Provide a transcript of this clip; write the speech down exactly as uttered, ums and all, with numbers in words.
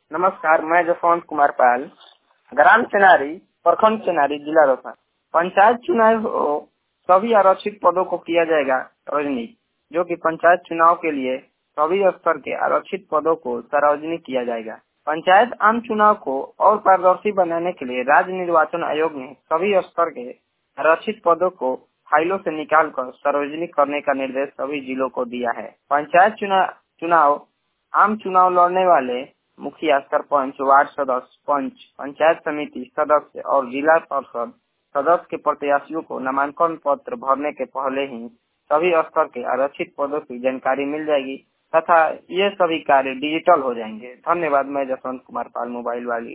नमस्कार, मैं जसवंत कुमार पाल, ग्राम चनारी, प्रखंड चनारी, जिला रोहतास। पंचायत चुनाव हो, सभी आरक्षित पदों को किया जाएगा सार्वजनिक, जो कि पंचायत चुनाव के लिए सभी स्तर के आरक्षित पदों को सार्वजनिक किया जाएगा। पंचायत आम चुनाव को और पारदर्शी बनाने के लिए राज्य निर्वाचन आयोग ने सभी स्तर के आरक्षित पदों को फाइलों से निकालकर सार्वजनिक करने का निर्देश सभी जिलों को दिया है। पंचायत चुनाव चुनाव आम चुनाव लड़ने वाले मुखिया, सरपंच, वार्ड सदस्य, पंच, पंचायत समिति सदस्य और जिला परिषद सदस्य के प्रत्याशियों को नामांकन पत्र भरने के पहले ही सभी स्तर के आरक्षित पदों की जानकारी मिल जाएगी तथा ये सभी कार्य डिजिटल हो जाएंगे। धन्यवाद। मैं जसवंत कुमार पाल, मोबाइल वाली।